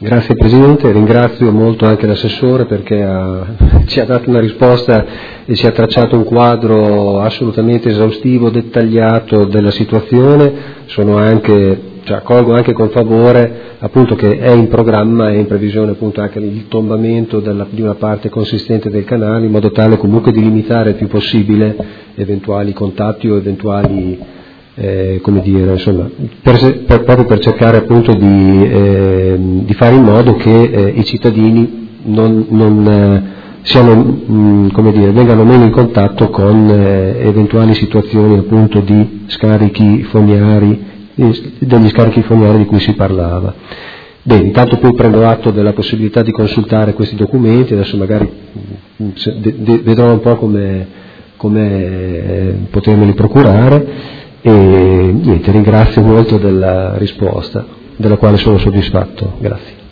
Grazie Presidente, ringrazio molto anche l'assessore perché ci ha dato una risposta e ci ha tracciato un quadro assolutamente esaustivo, dettagliato della situazione. Accolgo anche con favore appunto che è in programma e in previsione appunto anche il tombamento di una parte consistente del canale, in modo tale comunque di limitare il più possibile eventuali contatti o eventuali proprio per cercare appunto di fare in modo che i cittadini vengano meno in contatto con eventuali situazioni appunto di degli scarichi fognari di cui si parlava. Bene, intanto poi prendo atto della possibilità di consultare questi documenti, adesso magari vedrò un po' come potermeli procurare. E niente, ringrazio molto della risposta, della quale sono soddisfatto. Grazie.